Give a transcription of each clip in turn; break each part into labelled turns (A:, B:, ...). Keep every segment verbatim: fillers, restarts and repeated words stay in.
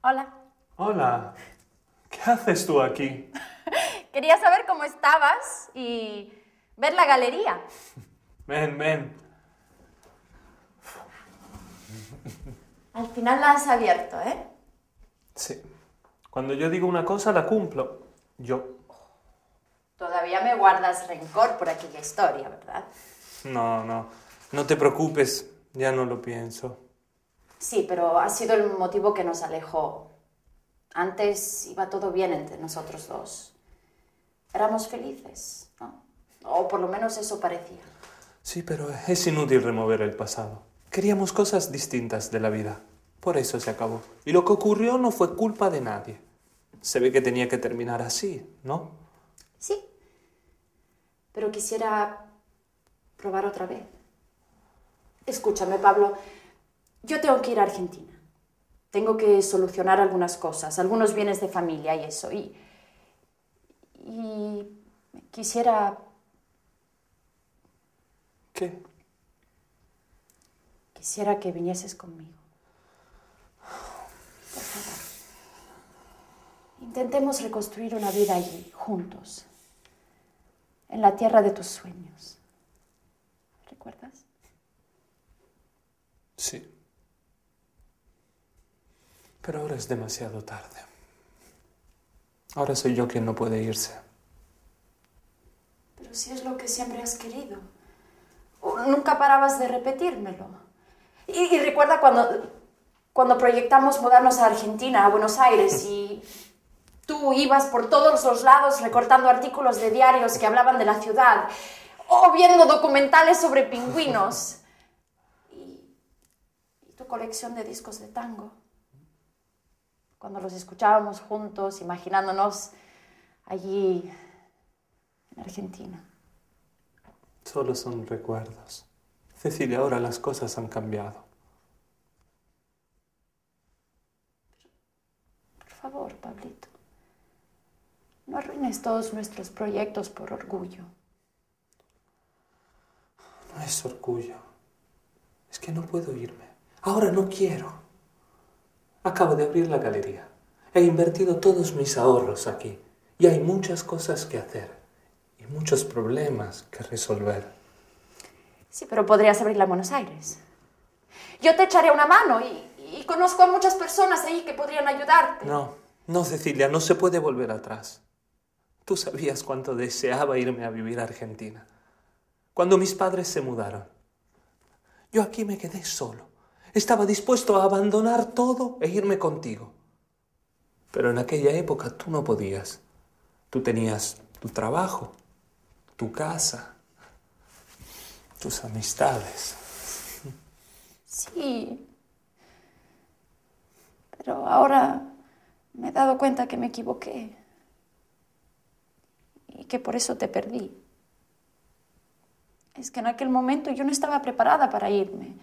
A: Hola.
B: Hola. ¿Qué haces tú aquí?
A: Quería saber cómo estabas y ver la galería.
B: Ven, ven.
A: Al final la has abierto, ¿eh?
B: Sí. Cuando yo digo una cosa, la cumplo. Yo.
A: Todavía me guardas rencor por aquella historia, ¿verdad?
B: No, no. No te preocupes. Ya no lo pienso.
A: Sí, pero ha sido el motivo que nos alejó. Antes iba todo bien entre nosotros dos. Éramos felices, ¿no? O por lo menos eso parecía.
B: Sí, pero es inútil remover el pasado. Queríamos cosas distintas de la vida. Por eso se acabó. Y lo que ocurrió no fue culpa de nadie. Se ve que tenía que terminar así, ¿no?
A: Sí. Pero quisiera probar otra vez. Escúchame, Pablo. Yo tengo que ir a Argentina. Tengo que solucionar algunas cosas, algunos bienes de familia y eso. Y, y quisiera...
B: ¿Qué?
A: Quisiera que vinieses conmigo. Por favor. Intentemos reconstruir una vida allí, juntos. En la tierra de tus sueños. ¿Recuerdas?
B: Sí. Pero ahora es demasiado tarde. Ahora soy yo quien no puede irse.
A: Pero si es lo que siempre has querido. O nunca parabas de repetírmelo. Y, y recuerda cuando, cuando proyectamos mudarnos a Argentina, a Buenos Aires, y tú ibas por todos los lados recortando artículos de diarios que hablaban de la ciudad, o viendo documentales sobre pingüinos. Y, y tu colección de discos de tango. Cuando los escuchábamos juntos, imaginándonos allí en Argentina.
B: Solo son recuerdos. Cecilia, ahora las cosas han cambiado.
A: Por favor, Pablito, no arruines todos nuestros proyectos por orgullo.
B: No es orgullo. Es que no puedo irme. Ahora no quiero. Acabo de abrir la galería. He invertido todos mis ahorros aquí. Y hay muchas cosas que hacer. Y muchos problemas que resolver.
A: Sí, pero podrías abrirla en Buenos Aires. Yo te echaré una mano y, y conozco a muchas personas ahí que podrían ayudarte.
B: No, no, Cecilia, no se puede volver atrás. Tú sabías cuánto deseaba irme a vivir a Argentina. Cuando mis padres se mudaron. Yo aquí me quedé solo. Estaba dispuesto a abandonar todo e irme contigo. Pero en aquella época tú no podías. Tú tenías tu trabajo, tu casa, tus amistades.
A: Sí. Pero ahora me he dado cuenta que me equivoqué. Y que por eso te perdí. Es que en aquel momento yo no estaba preparada para irme.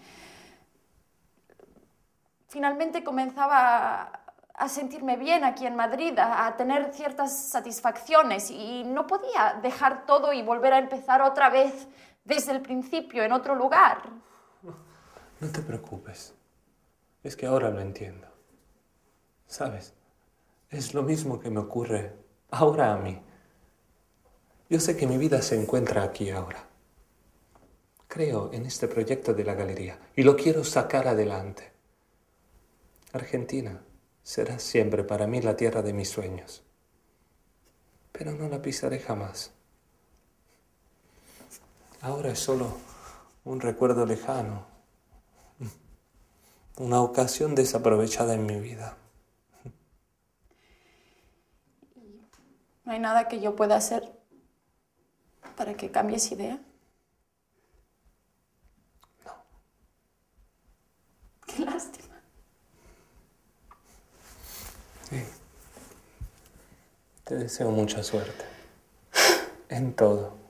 A: Finalmente comenzaba a, a sentirme bien aquí en Madrid, a, a tener ciertas satisfacciones y no podía dejar todo y volver a empezar otra vez desde el principio en otro lugar.
B: No te preocupes. Es que ahora lo entiendo. ¿Sabes? Es lo mismo que me ocurre ahora a mí. Yo sé que mi vida se encuentra aquí ahora. Creo en este proyecto de la galería y lo quiero sacar adelante. Argentina será siempre para mí la tierra de mis sueños. Pero no la pisaré jamás. Ahora es solo un recuerdo lejano. Una ocasión desaprovechada en mi vida.
A: ¿No hay nada que yo pueda hacer para que cambies idea?
B: No.
A: Qué lástima.
B: Sí. Te deseo mucha suerte. En todo.